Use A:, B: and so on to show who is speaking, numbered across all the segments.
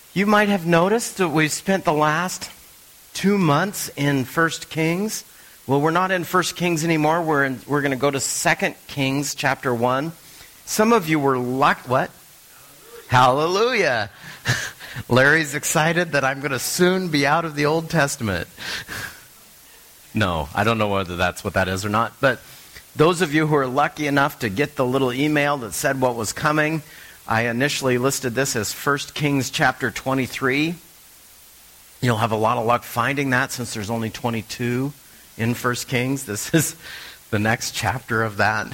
A: You might have noticed that we've spent the last 2 months in 1 Kings. Well, we're not in 1 Kings anymore. We're going to go to 2 Kings chapter 1. Some of you were what? Hallelujah. Larry's excited that I'm going to soon be out of the Old Testament. No, I don't know whether that's what that is or not. But those of you who are lucky enough to get the little email that said what was coming, I initially listed this as 1 Kings chapter 23. You'll have a lot of luck finding that since there's only 22 in 1 Kings. This is the next chapter of that.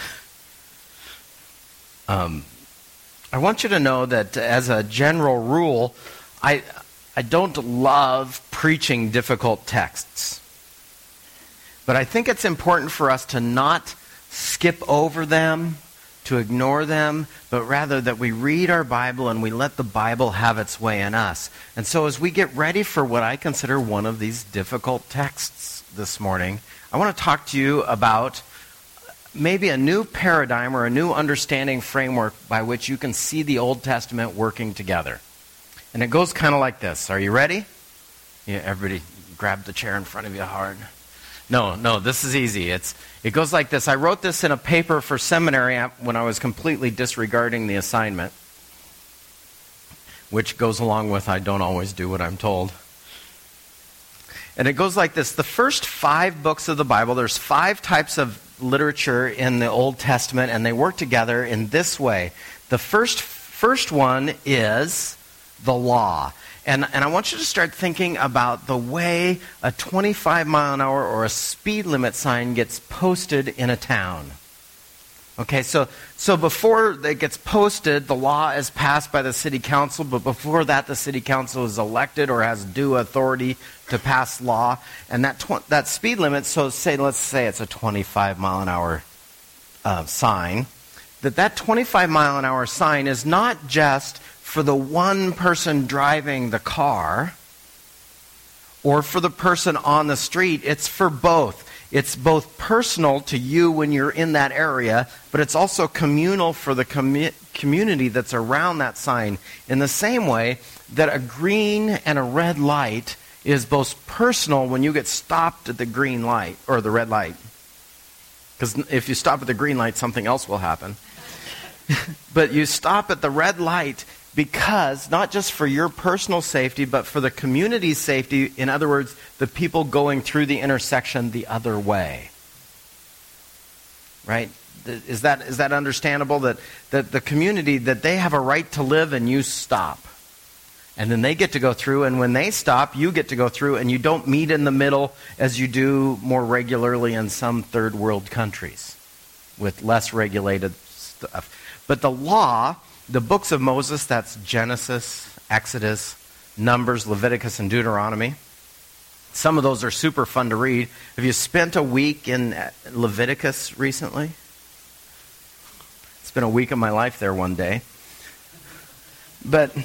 A: I want you to know that as a general rule, I don't love preaching difficult texts. But I think it's important for us to not skip over them, to ignore them, but rather that we read our Bible and we let the Bible have its way in us. And so as we get ready for what I consider one of these difficult texts this morning, I want to talk to you about maybe a new paradigm or a new understanding framework by which you can see the Old Testament working together. And it goes kind of like this. Are you ready? Yeah, everybody grab the chair in front of you hard. No, this is easy. It goes like this. I wrote this in a paper for seminary when I was completely disregarding the assignment, which goes along with I don't always do what I'm told. And it goes like this. The first 5 books of the Bible, there's 5 types of literature in the Old Testament, and they work together in this way. The first one is the law. And I want you to start thinking about the way a 25 mile an hour or a speed limit sign gets posted in a town. Okay, so before it gets posted, the law is passed by the city council, but before that, the city council is elected or has due authority to pass law. And that speed limit, let's say it's a 25 mile an hour sign, that 25 mile an hour sign is not just for the one person driving the car or for the person on the street. It's for both. It's both personal to you when you're in that area, but it's also communal for the community that's around that sign. In the same way that a green and a red light is both personal when you get stopped at the green light or the red light. Because if you stop at the green light, something else will happen. But you stop at the red light because, not just for your personal safety, but for the community's safety, in other words, the people going through the intersection the other way. Right? Is that understandable? That the community, that they have a right to live and you stop. And then they get to go through, and when they stop, you get to go through, and you don't meet in the middle as you do more regularly in some third world countries with less regulated stuff. But the law, the books of Moses, that's Genesis, Exodus, Numbers, Leviticus, and Deuteronomy. Some of those are super fun to read. Have you spent a week in Leviticus recently? It's been a week of my life there one day. But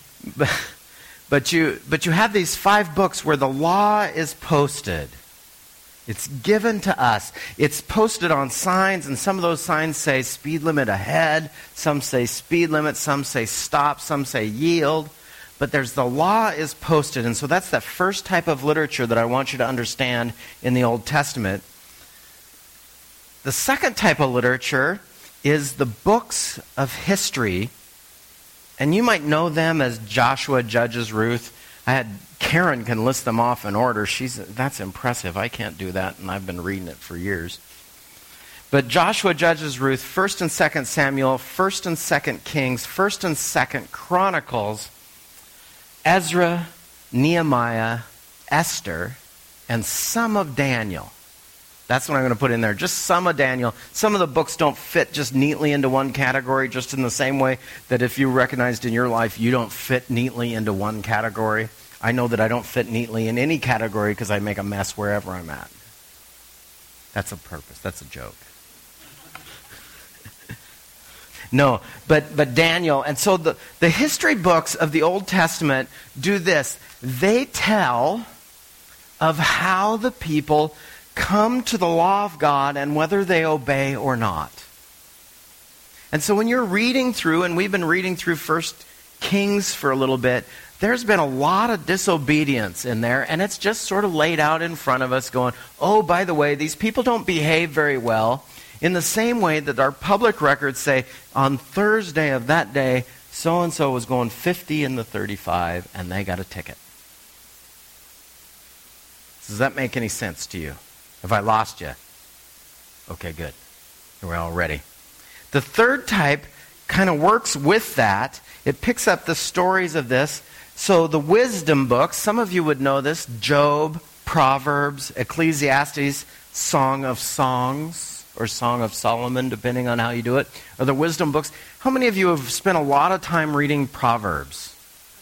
A: you have these 5 books where the law is posted. It's given to us. It's posted on signs, and some of those signs say speed limit ahead. Some say speed limit. Some say stop. Some say yield. But the law is posted, and so that's the first type of literature that I want you to understand in the Old Testament. The second type of literature is the books of history, and you might know them as Joshua, Judges, Ruth. Karen can list them off in order. That's impressive. I can't do that, and I've been reading it for years. But Joshua, Judges, Ruth, 1st and 2nd Samuel, 1st and 2nd Kings, 1st and 2nd Chronicles, Ezra, Nehemiah, Esther, and some of Daniel. That's what I'm going to put in there. Just some of Daniel. Some of the books don't fit just neatly into one category, just in the same way that if you recognized in your life you don't fit neatly into one category. I know that I don't fit neatly in any category because I make a mess wherever I'm at. That's a purpose. That's a joke. No, but Daniel. And so the history books of the Old Testament do this. They tell of how the people come to the law of God and whether they obey or not. And so when you're reading through, and we've been reading through 1 Kings for a little bit, there's been a lot of disobedience in there, and it's just sort of laid out in front of us going, oh, by the way, these people don't behave very well, in the same way that our public records say, on Thursday of that day, so-and-so was going 50 in the 35, and they got a ticket. Does that make any sense to you? Have I lost you? Okay, good. We're all ready. The third type kind of works with that. It picks up the stories of this. So the wisdom books, some of you would know this, Job, Proverbs, Ecclesiastes, Song of Songs, or Song of Solomon, depending on how you do it, are the wisdom books. How many of you have spent a lot of time reading Proverbs?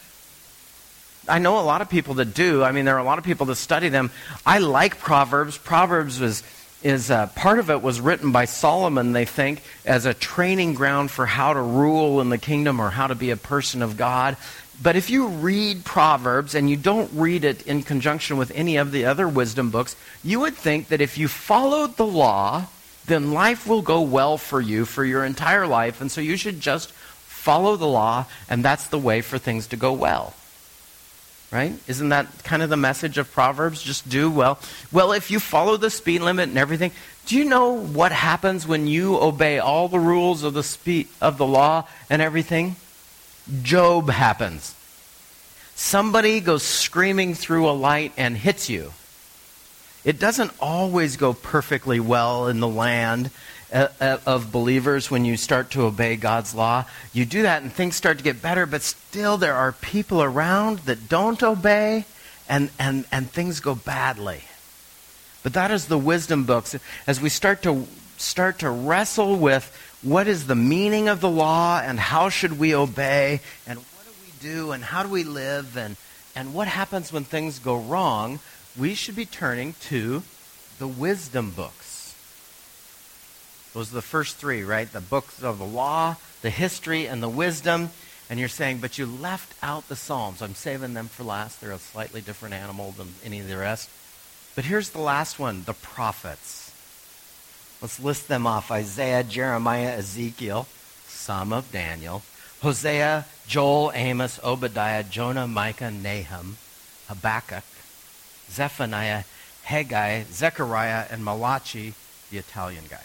A: I know a lot of people that do. I mean, there are a lot of people that study them. I like Proverbs. Proverbs is part of it was written by Solomon, they think, as a training ground for how to rule in the kingdom or how to be a person of God. But if you read Proverbs and you don't read it in conjunction with any of the other wisdom books, you would think that if you followed the law, then life will go well for you for your entire life. And so you should just follow the law, and that's the way for things to go well. Right? Isn't that kind of the message of Proverbs? Just do well. Well, if you follow the speed limit and everything, do you know what happens when you obey all the rules of the law and everything? Job happens. Somebody goes screaming through a light and hits you. It doesn't always go perfectly well in the land of believers when you start to obey God's law. You do that and things start to get better, but still there are people around that don't obey and things go badly. But that is the wisdom books. As we start to wrestle with what is the meaning of the law and how should we obey and what do we do and how do we live and what happens when things go wrong, we should be turning to the wisdom books. Those are the first three, right? The books of the law, the history, and the wisdom. And you're saying, but you left out the Psalms. I'm saving them for last. They're a slightly different animal than any of the rest. But here's the last one, the prophets. Let's list them off. Isaiah, Jeremiah, Ezekiel, some of Daniel, Hosea, Joel, Amos, Obadiah, Jonah, Micah, Nahum, Habakkuk, Zephaniah, Haggai, Zechariah, and Malachi, the Italian guy.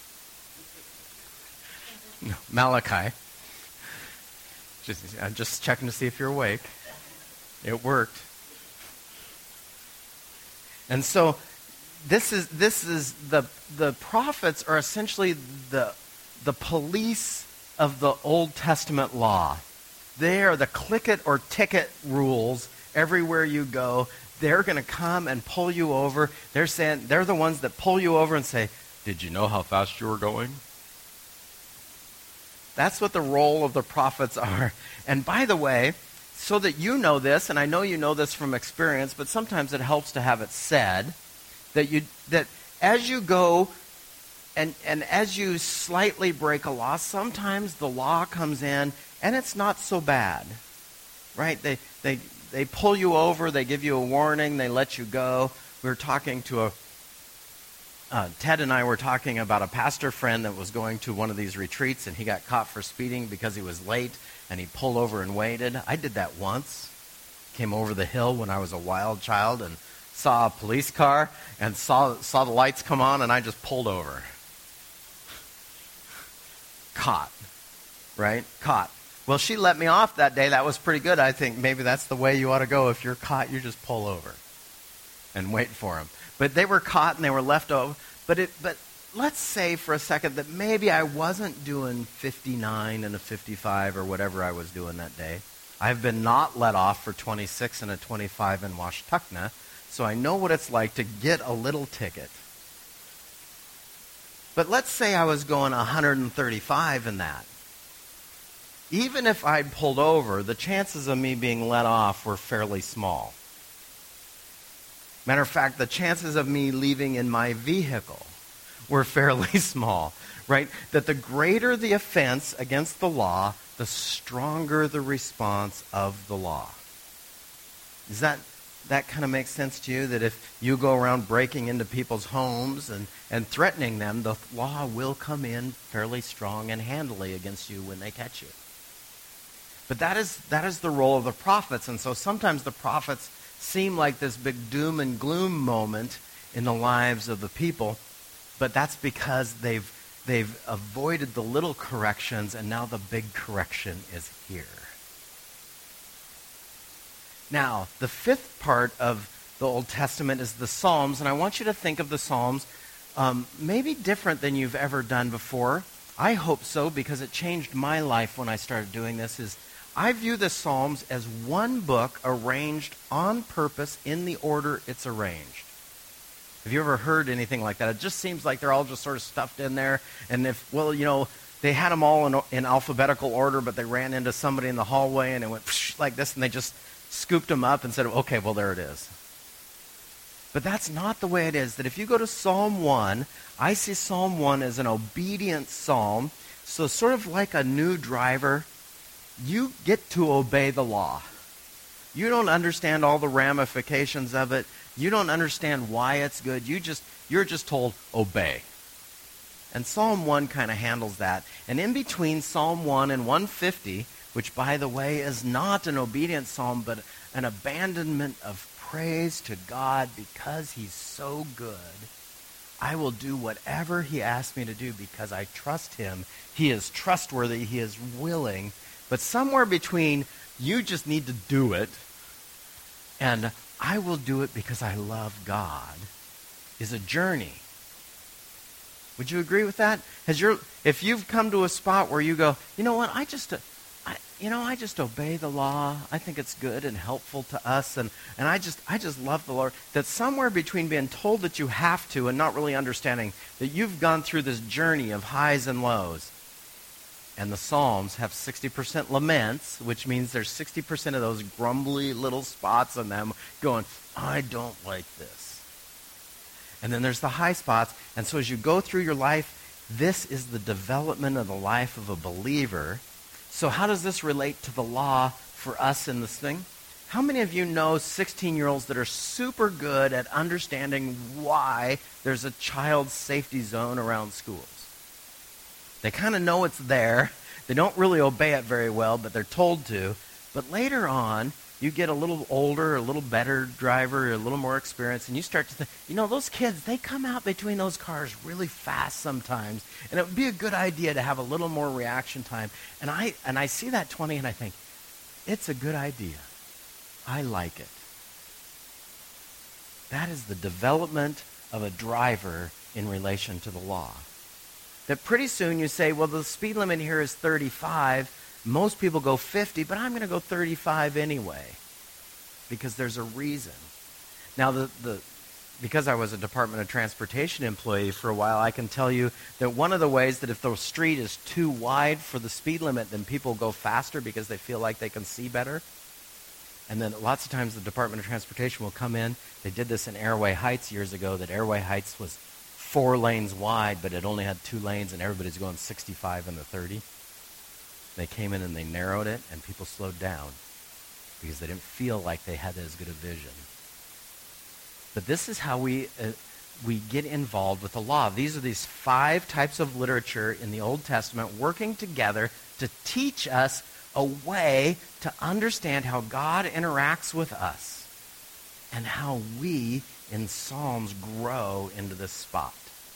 A: No, Malachi. I'm just checking to see if you're awake. It worked. And so this is the prophets are essentially the police of the Old Testament law. They are the click it or ticket rules everywhere you go. They're going to come and pull you over. They're the ones that pull you over and say, "Did you know how fast you were going?" That's what the role of the prophets are. And by the way, so that you know this, and I know you know this from experience, but sometimes it helps to have it said, that as you go and as you slightly break a law, sometimes the law comes in and it's not so bad. Right? They pull you over, they give you a warning, they let you go. We were talking to Ted and I were talking about a pastor friend that was going to one of these retreats, and he got caught for speeding because he was late, and he pulled over and waited. I did that once. Came over the hill when I was a wild child and saw a police car and saw the lights come on, and I just pulled over. Caught. Right? Caught. Well, she let me off that day. That was pretty good. I think maybe that's the way you ought to go. If you're caught, you just pull over and wait for them. But they were caught and they were left over. But let's say for a second that maybe I wasn't doing 59 and a 55 or whatever I was doing that day. I've been not let off for 26 and a 25 in Washtenaw, so I know what it's like to get a little ticket. But let's say I was going 135 in that. Even if I'd pulled over, the chances of me being let off were fairly small. Matter of fact, the chances of me leaving in my vehicle were fairly small, right? That the greater the offense against the law, the stronger the response of the law. Does that kind of make sense to you? That if you go around breaking into people's homes and threatening them, the law will come in fairly strong and handily against you when they catch you. But that is the role of the prophets. And so sometimes the prophets seem like this big doom and gloom moment in the lives of the people. But that's because they've avoided the little corrections, and now the big correction is here. Now, the fifth part of the Old Testament is the Psalms, and I want you to think of the Psalms maybe different than you've ever done before. I hope so, because it changed my life when I started doing this. I view the Psalms as one book arranged on purpose in the order it's arranged. Have you ever heard anything like that? It just seems like they're all just sort of stuffed in there. And they had them all in alphabetical order, but they ran into somebody in the hallway and it went like this, and they just scooped them up and said, okay, well, there it is. But that's not the way it is. That if you go to Psalm 1, I see Psalm 1 as an obedient psalm. So sort of like a new driver, you get to obey the law. You don't understand all the ramifications of it. You don't understand why it's good. You're just told, obey. And Psalm 1 kind of handles that. And in between Psalm 1 and 150, which, by the way, is not an obedience psalm, but an abandonment of praise to God because he's so good, I will do whatever he asks me to do because I trust him. He is trustworthy. He is willing. But somewhere between you just need to do it and I will do it because I love God is a journey. Would you agree with that? If you've come to a spot where you go, you know what, I just obey the law. I think it's good and helpful to us, and I just love the Lord. That somewhere between being told that you have to and not really understanding that you've gone through this journey of highs and lows. And the Psalms have 60% laments, which means there's 60% of those grumbly little spots in them going, I don't like this. And then there's the high spots. And so as you go through your life, this is the development of the life of a believer. So how does this relate to the law for us in this thing? How many of you know 16-year-olds that are super good at understanding why there's a child safety zone around schools? They kind of know it's there. They don't really obey it very well, but they're told to. But later on, you get a little older, a little better driver, a little more experience, and you start to think, those kids, they come out between those cars really fast sometimes, and it would be a good idea to have a little more reaction time. And I see that 20, and I think, it's a good idea. I like it. That is the development of a driver in relation to the law. That pretty soon you say, well, the speed limit here is 35. Most people go 50, but I'm going to go 35 anyway because there's a reason. Now, because I was a Department of Transportation employee for a while, I can tell you that one of the ways that if the street is too wide for the speed limit, then people go faster because they feel like they can see better. And then lots of times the Department of Transportation will come in. They did this in Airway Heights years ago, that Airway Heights was 4 lanes wide, but it only had 2 lanes, and everybody's going 65 and the 30. They came in and they narrowed it, and people slowed down because they didn't feel like they had as good a vision. But this is how we get involved with the law. These are these 5 types of literature in the Old Testament working together to teach us a way to understand how God interacts with us and how we in Psalms grow into this spot.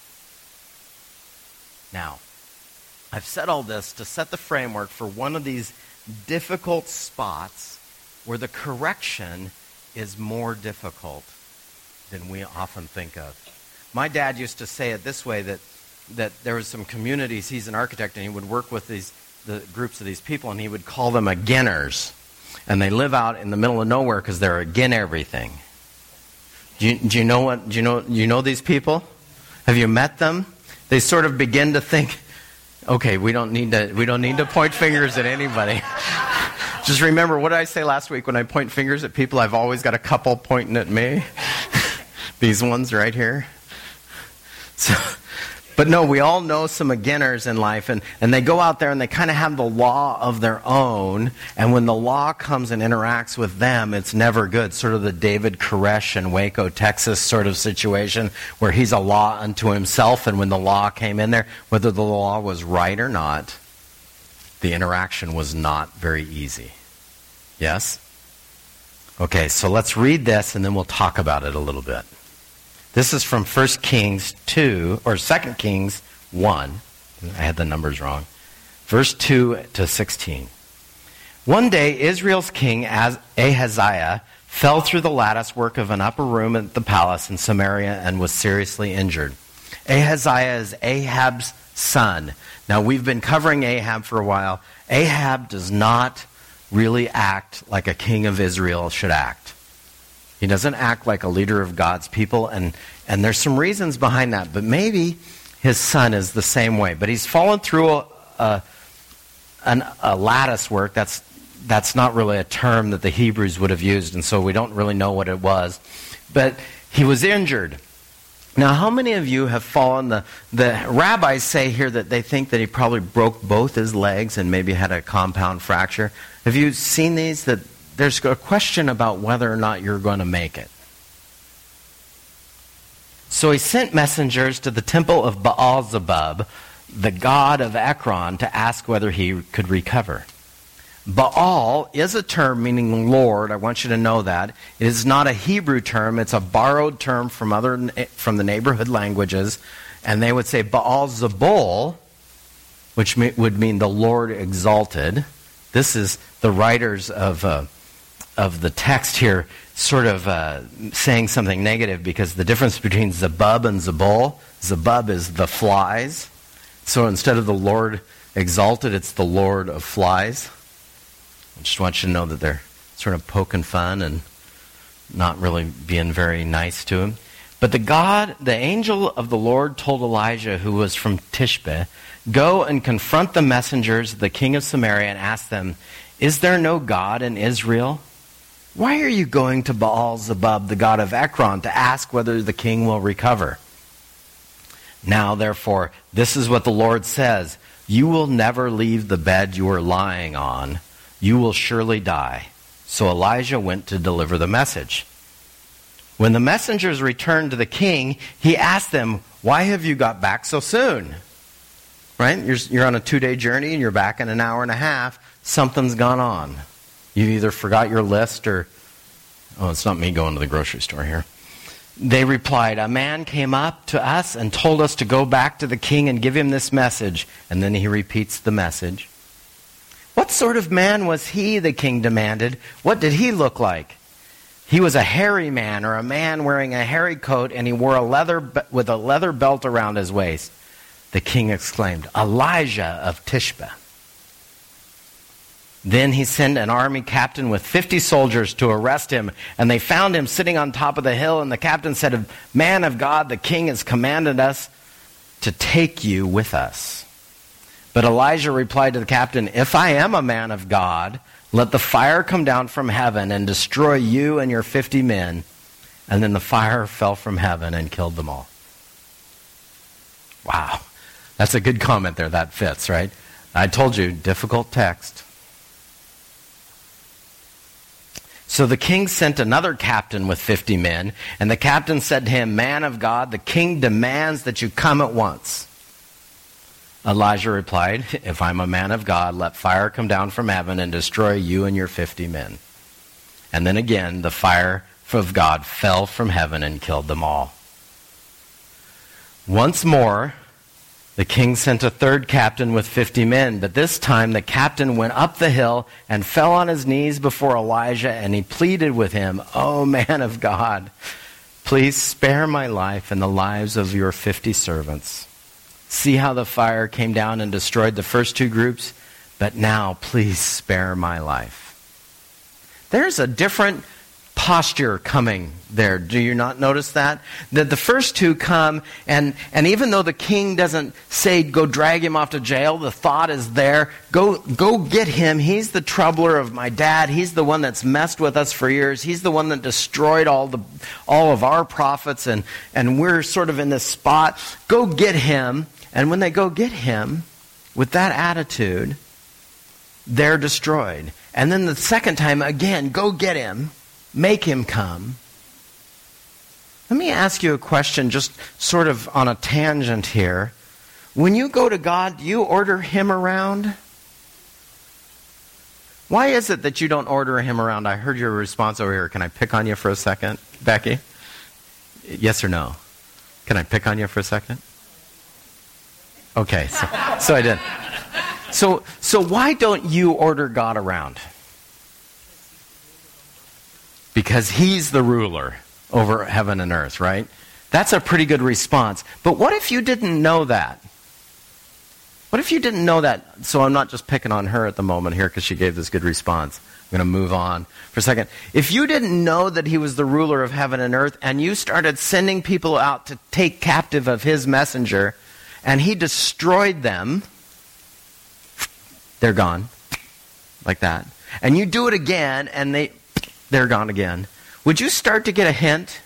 A: Now, I've said all this to set the framework for one of these difficult spots where the correction is more difficult than we often think of. My dad used to say it this way, that there was some communities, he's an architect, and he would work with the groups of these people, and he would call them againers. And they live out in the middle of nowhere because they're again everything. Do you know these people? Have you met them? They sort of begin to think, okay, we don't need to point fingers at anybody. Just remember, what did I say last week? When I point fingers at people, I've always got a couple pointing at me. These ones right here. But no, we all know some againers in life, and they go out there and they kind of have the law of their own, and when the law comes and interacts with them, it's never good. Sort of the David Koresh in Waco, Texas sort of situation where he's a law unto himself, and when the law came in there, whether the law was right or not, the interaction was not very easy. Yes? Okay, so let's read this and then we'll talk about it a little bit. This is from 1 Kings 2, or 2 Kings 1. I had the numbers wrong. Verse 2 to 16. One day, Israel's king Ahaziah fell through the lattice work of an upper room at the palace in Samaria and was seriously injured. Ahaziah is Ahab's son. Now, we've been covering Ahab for a while. Ahab does not really act like a king of Israel should act. He doesn't act like a leader of God's people, and there's some reasons behind that, but maybe his son is the same way. But he's fallen through a lattice work. That's not really a term that the Hebrews would have used, and so we don't really know what it was. But he was injured. Now, how many of you have fallen? The rabbis say here that they think that he probably broke both his legs and maybe had a compound fracture. Have you seen these? That there's a question about whether or not you're going to make it. So he sent messengers to the temple of Baal-zebub, the god of Ekron, to ask whether he could recover. Baal is a term meaning Lord. I want you to know that. It is not a Hebrew term. It's a borrowed term from the neighborhood languages. And they would say Baal-zebul, which would mean the Lord exalted. This is the writers of the text here sort of saying something negative, because the difference between Zebub and Zebul, Zebub is the flies. So instead of the Lord exalted, it's the Lord of flies. I just want you to know that they're sort of poking fun and not really being very nice to him. But the angel of the Lord told Elijah, who was from Tishbe, "Go and confront the messengers of the king of Samaria and ask them, 'Is there no God in Israel? Why are you going to Baal-zebub, the god of Ekron, to ask whether the king will recover? Now, therefore, this is what the Lord says. You will never leave the bed you are lying on. You will surely die.' So Elijah went to deliver the message. When the messengers returned to the king, he asked them, 'Why have you got back so soon?'" Right? You're on a 2-day journey and you're back in an hour and a half. Something's gone on. You either forgot your list or... Oh, it's not me going to the grocery store here. They replied, "A man came up to us and told us to go back to the king and give him this message." And then he repeats the message. "What sort of man was he?" the king demanded. "What did he look like?" "He was a hairy man, or a man wearing a hairy coat, and he wore with a leather belt around his waist." The king exclaimed, "Elijah of Tishbe." Then he sent an army captain with 50 soldiers to arrest him, and they found him sitting on top of the hill, and the captain said, "Man of God, the king has commanded us to take you with us." But Elijah replied to the captain, "If I am a man of God, let the fire come down from heaven and destroy you and your 50 men." And then the fire fell from heaven and killed them all. Wow. That's a good comment there. That fits, right? I told you, difficult text. So the king sent another captain with 50 men, and the captain said to him, "Man of God, the king demands that you come at once." Elijah replied, "If I'm a man of God, let fire come down from heaven and destroy you and your 50 men." And then again, the fire of God fell from heaven and killed them all. Once more, the king sent a third captain with 50 men, but this time the captain went up the hill and fell on his knees before Elijah, and he pleaded with him, "Oh, man of God, please spare my life and the lives of your 50 servants. See how the fire came down and destroyed the first 2 groups, but now please spare my life." There's a different posture coming there. Do you not notice that? That the first 2 come, and even though the king doesn't say, "Go drag him off to jail," the thought is there, go get him. He's the troubler of my dad. He's the one that's messed with us for years. He's the one that destroyed all of our prophets, and we're sort of in this spot. Go get him. And when they go get him, with that attitude, they're destroyed. And then the second time, again, go get him. Make him come. Let me ask you a question, just sort of on a tangent here. When you go to God, do you order him around? Why is it that you don't order him around? I heard your response over here. Can I pick on you for a second, Becky? Yes or no? Can I pick on you for a second? Okay, so I did. So why don't you order God around? Because he's the ruler over heaven and earth, right? That's a pretty good response. But what if you didn't know that? What if you didn't know that? So I'm not just picking on her at the moment here because she gave this good response. I'm going to move on for a second. If you didn't know that he was the ruler of heaven and earth, and you started sending people out to take captive of his messenger, and he destroyed them, they're gone. Like that. And you do it again, and they're gone again. Would you start to get a hint?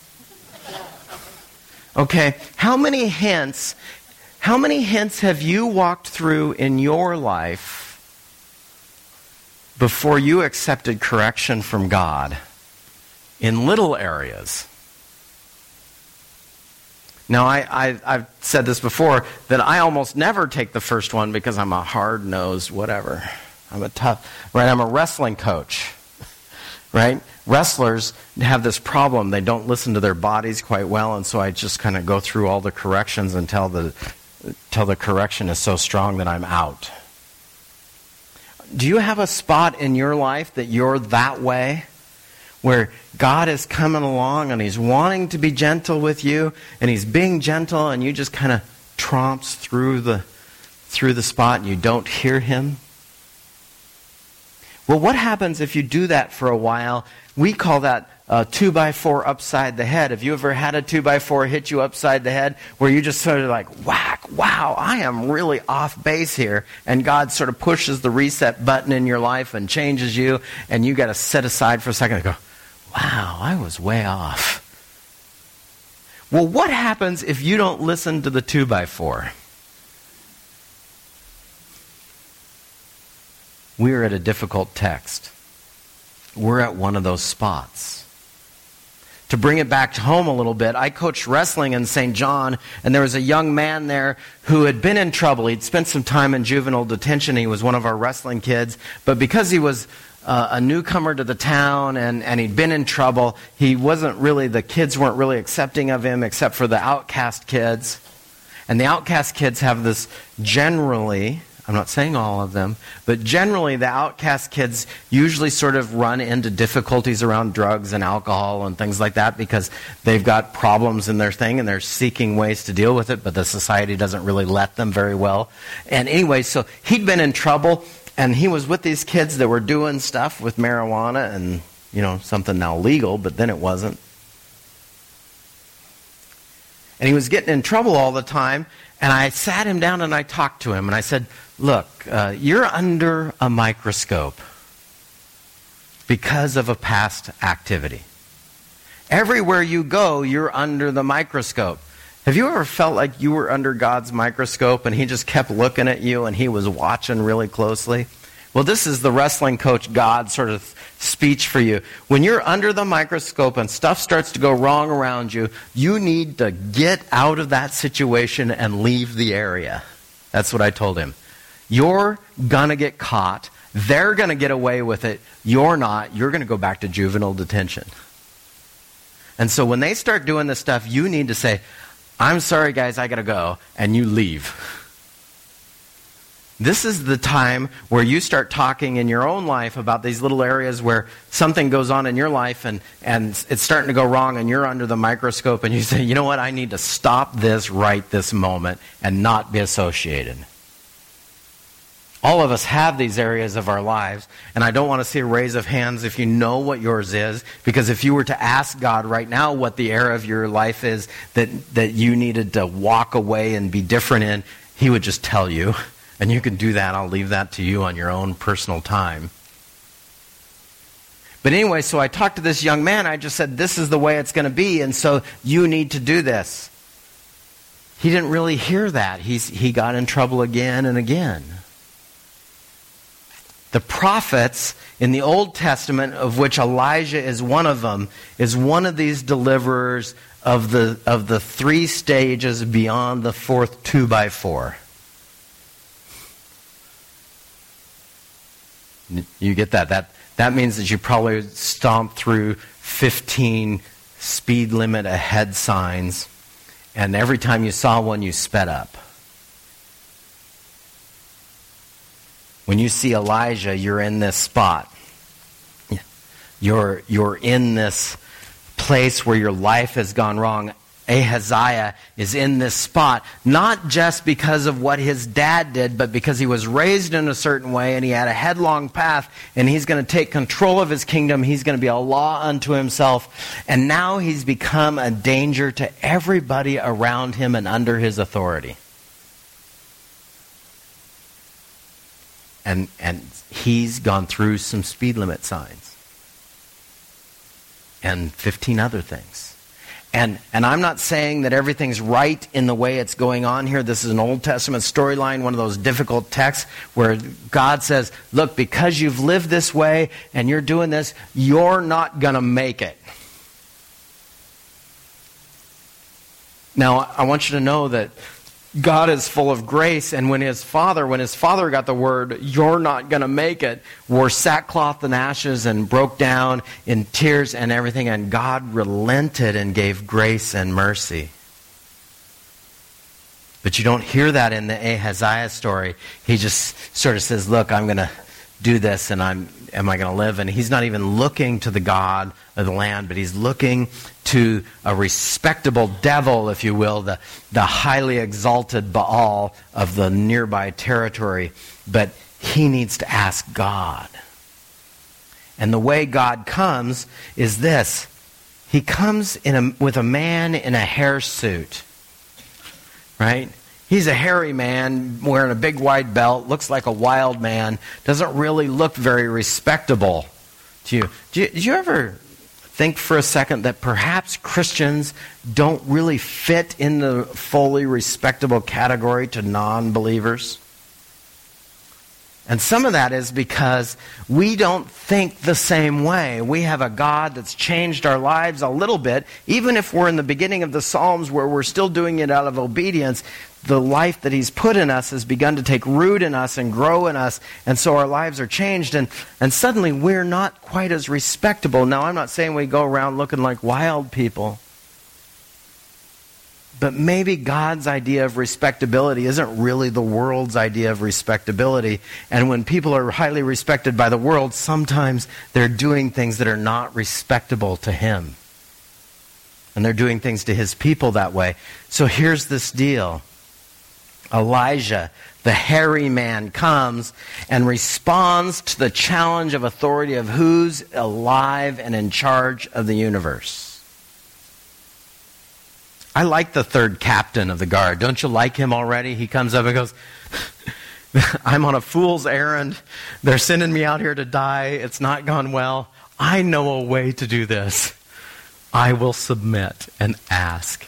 A: Okay, how many hints have you walked through in your life before you accepted correction from God in little areas? Now, I've said this before, that I almost never take the first one because I'm a hard-nosed whatever. I'm a wrestling coach, right? Wrestlers have this problem. They don't listen to their bodies quite well, and so I just kind of go through all the corrections until the correction is so strong that I'm out. Do you have a spot in your life that you're that way? Where God is coming along and he's wanting to be gentle with you, and he's being gentle, and you just kind of tromps through the spot and you don't hear him? Well, what happens if you do that for a while? We call that a 2x4 upside the head. Have you ever had a 2x4 hit you upside the head where you just sort of like, whack, wow, I am really off base here, and God sort of pushes the reset button in your life and changes you, and you got to set aside for a second and go, wow, I was way off. Well, what happens if you don't listen to the 2x4? We're at a difficult text. We're at one of those spots. To bring it back home a little bit, I coached wrestling in St. John, and there was a young man there who had been in trouble. He'd spent some time in juvenile detention. He was one of our wrestling kids, but because he was a newcomer to the town and he'd been in trouble, the kids weren't really accepting of him except for the outcast kids. And the outcast kids have this generally, I'm not saying all of them, but generally the outcast kids usually sort of run into difficulties around drugs and alcohol and things like that because they've got problems in their thing and they're seeking ways to deal with it, but the society doesn't really let them very well. And anyway, so he'd been in trouble, and he was with these kids that were doing stuff with marijuana and, something now legal, but then it wasn't. And he was getting in trouble all the time, and I sat him down and I talked to him, and I said, look, you're under a microscope because of a past activity. Everywhere you go, you're under the microscope. Have you ever felt like you were under God's microscope and he just kept looking at you and he was watching really closely? Well, this is the wrestling coach God sort of speech for you. When you're under the microscope and stuff starts to go wrong around you, you need to get out of that situation and leave the area. That's what I told him. You're going to get caught. They're going to get away with it. You're not. You're going to go back to juvenile detention. And so when they start doing this stuff, you need to say, I'm sorry, guys, I got to go, and you leave. This is the time where you start talking in your own life about these little areas where something goes on in your life and it's starting to go wrong and you're under the microscope and you say, you know what, I need to stop this right this moment and not be associated. All of us have these areas of our lives, and I don't want to see a raise of hands if you know what yours is, because if you were to ask God right now what the area of your life is that you needed to walk away and be different in, he would just tell you. And you can do that. I'll leave that to you on your own personal time. But anyway, so I talked to this young man. I just said, this is the way it's going to be, and so you need to do this. He didn't really hear that. He got in trouble again and again. The prophets in the Old Testament, of which Elijah is one of them, is one of these deliverers of the three stages beyond the fourth 2x4. You get that? That means that you probably stomped through 15 speed limit ahead signs, and every time you saw one, you sped up. When you see Elijah, you're in this spot. You're in this place where your life has gone wrong. Ahaziah is in this spot, not just because of what his dad did, but because he was raised in a certain way and he had a headlong path, and he's going to take control of his kingdom. He's going to be a law unto himself. And now he's become a danger to everybody around him and under his authority. And he's gone through some speed limit signs and 15 other things. And I'm not saying that everything's right in the way it's going on here. This is an Old Testament storyline, one of those difficult texts where God says, look, because you've lived this way and you're doing this, you're not going to make it. Now, I want you to know that God is full of grace, and when his father got the word, you're not going to make it, wore sackcloth and ashes and broke down in tears and everything, and God relented and gave grace and mercy. But you don't hear that in the Ahaziah story. He just sort of says, look, I'm going to do this, and am I going to live? And he's not even looking to the God of the land, but he's looking to a respectable devil, if you will, the highly exalted Baal of the nearby territory. But he needs to ask God. And the way God comes is this. He comes with a man in a hirsute, right? He's a hairy man wearing a big wide belt, looks like a wild man, doesn't really look very respectable to you. Did you ever think for a second that perhaps Christians don't really fit in the fully respectable category to non-believers? And some of that is because we don't think the same way. We have a God that's changed our lives a little bit. Even if we're in the beginning of the Psalms where we're still doing it out of obedience, the life that he's put in us has begun to take root in us and grow in us. And so our lives are changed. And suddenly we're not quite as respectable. Now, I'm not saying we go around looking like wild people. But maybe God's idea of respectability isn't really the world's idea of respectability. And when people are highly respected by the world, sometimes they're doing things that are not respectable to him. And they're doing things to his people that way. So here's this deal. Elijah, the hairy man, comes and responds to the challenge of authority of who's alive and in charge of the universe. I like the third captain of the guard. Don't you like him already? He comes up and goes, I'm on a fool's errand. They're sending me out here to die. It's not gone well. I know a way to do this. I will submit and ask.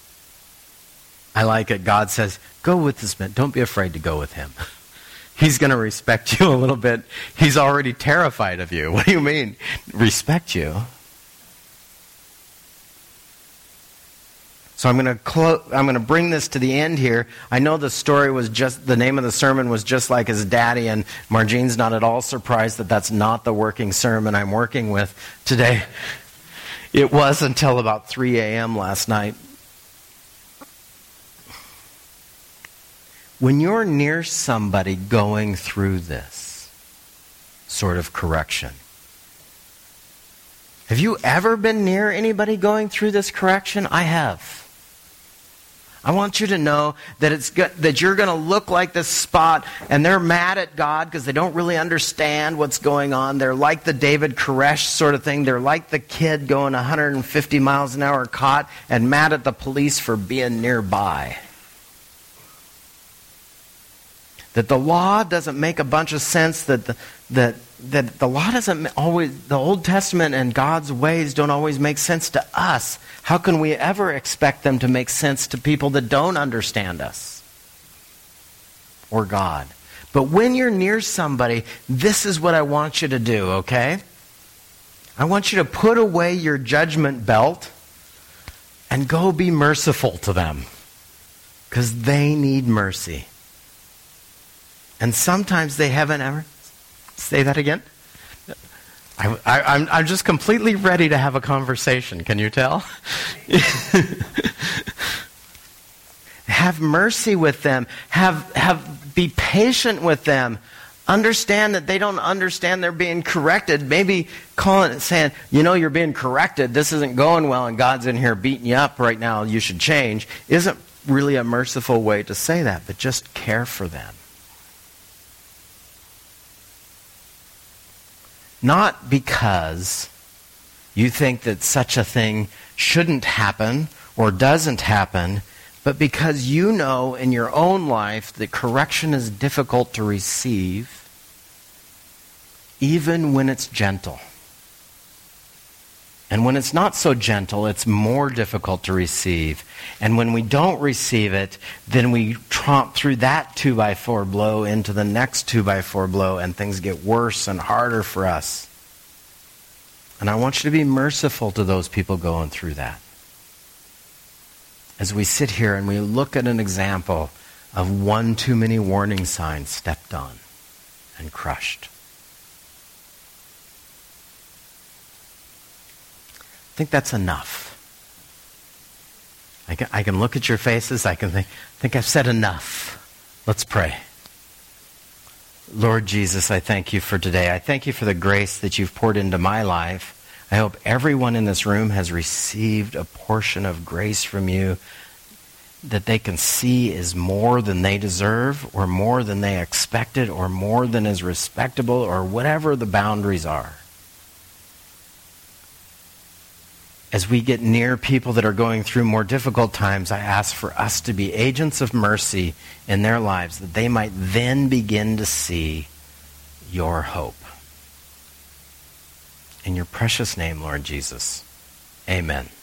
A: I like it. God says, go with this man. Don't be afraid to go with him. He's going to respect you a little bit. He's already terrified of you. What do you mean, respect you? So I'm going to bring this to the end here. I know the story was just, the name of the sermon was just like his daddy, and Marjean's not at all surprised that that's not the working sermon I'm working with today. It was until about 3 a.m. last night. When you're near somebody going through this sort of correction, have you ever been near anybody going through this correction? I have. I want you to know that it's good, that you're going to look like this spot, and they're mad at God because they don't really understand what's going on. They're like the David Koresh sort of thing. They're like the kid going 150 miles an hour caught and mad at the police for being nearby. That the law doesn't make a bunch of sense, that the law doesn't always, the Old Testament and God's ways don't always make sense to us. How can we ever expect them to make sense to people that don't understand us or God? But when you're near somebody, this is what I want you to do, okay? I want you to put away your judgment belt and go be merciful to them, because they need mercy. And sometimes they haven't ever Say that again? I'm just completely ready to have a conversation. Can you tell? Have mercy with them. Be patient with them. Understand that they don't understand they're being corrected. Maybe calling it saying, you're being corrected. This isn't going well and God's in here beating you up right now. You should change. Isn't really a merciful way to say that, but just care for them. Not because you think that such a thing shouldn't happen or doesn't happen, but because you know in your own life that correction is difficult to receive, even when it's gentle. And when it's not so gentle, it's more difficult to receive. And when we don't receive it, then we tromp through that 2x4 blow into the next 2x4 blow, and things get worse and harder for us. And I want you to be merciful to those people going through that. As we sit here and we look at an example of one too many warning signs stepped on and crushed. I think that's enough. I can look at your faces. I can think I've said enough. Let's pray. Lord Jesus, I thank you for today. I thank you for the grace that you've poured into my life. I hope everyone in this room has received a portion of grace from you that they can see is more than they deserve, or more than they expected, or more than is respectable, or whatever the boundaries are. As we get near people that are going through more difficult times, I ask for us to be agents of mercy in their lives, that they might then begin to see your hope. In your precious name, Lord Jesus, amen.